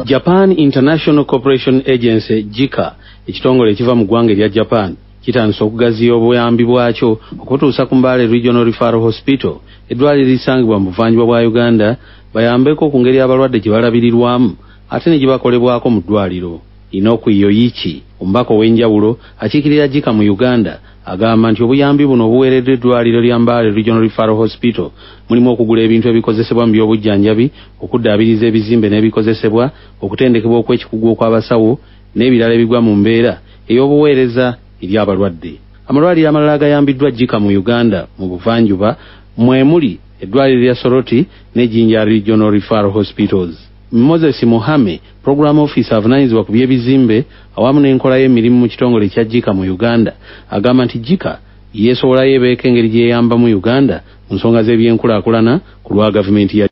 Japan International Cooperation Agency JICA ekitongole ekiva mu ggwanga erya Japan kitandise okugaziya obuyambi bwakyo okutuusa ku Mbale Regional Referral Hospital eddwaliro erisangibwa mu buvanjuba bwa Uganda bayambeko ku ngeri abalwadde gye balabirirwamu ate ne gye bakolebwako mu ddwaliro. Inoku Yoichi omubaka ow'enjawulo akiikirira JICA mu Uganda agamba nti obuyambi buno obuweereddwa eddwaliro lya Mbale Regional Referral Hospital mulimu okugula ebintu ebikozesebwa mu by'obujjanjabi, okuddaabiriza ebizimbe n'ebikozesebwa, okutendekebwa okw'ekikugu okw'abasawo n'ebirala ebigwa mu mbeera ey'obuweereza eri abalwadde. Amalwaliro amalala agayambiddwa JICA mu Uganda mu buvanjuba mwemuli eddwaliro lya Soroti ne Jinja Regional Referral Hospitals. Moses Mohame, Program Officer avunaanyizibwa ku by'ebizimbe awamu n'enkola y'emirimu mu kitongole kya JICA mu Uganda agamba nti JICA yeesobolayo ebeeko engeri gy'eyambamu Uganda mu nsonga z'ebyenkulaakulana ku lwa gavumenti ya